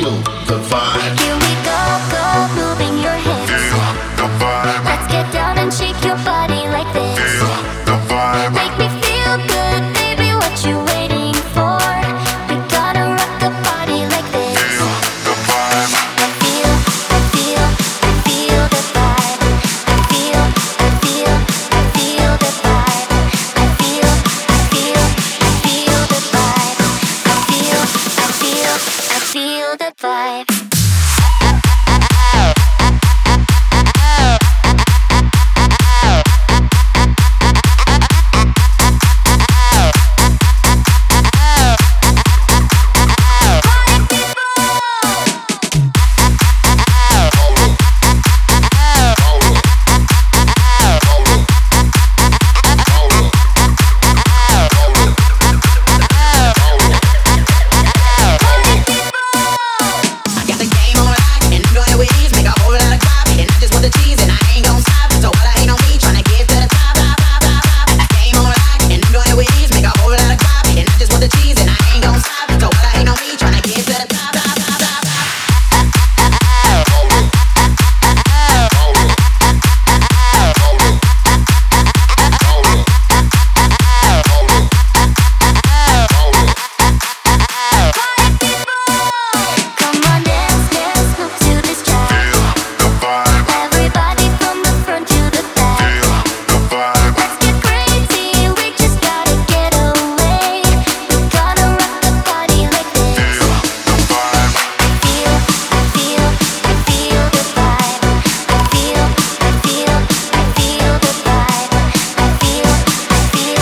feel the vibe. Here we go, go, moving your hips. Feel the vibe. Let's get down and shake your body like this. Feel the vibe. Make me feel good, baby, what you waiting for? We gotta rock the body like this. Feel the vibe. I feel, I feel, I feel the vibe. I feel, I feel, I feel the vibe. I feel, I feel, I feel the vibe. I feel, I feel, I feel the vibe.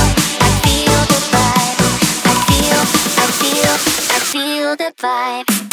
Feel the vibe.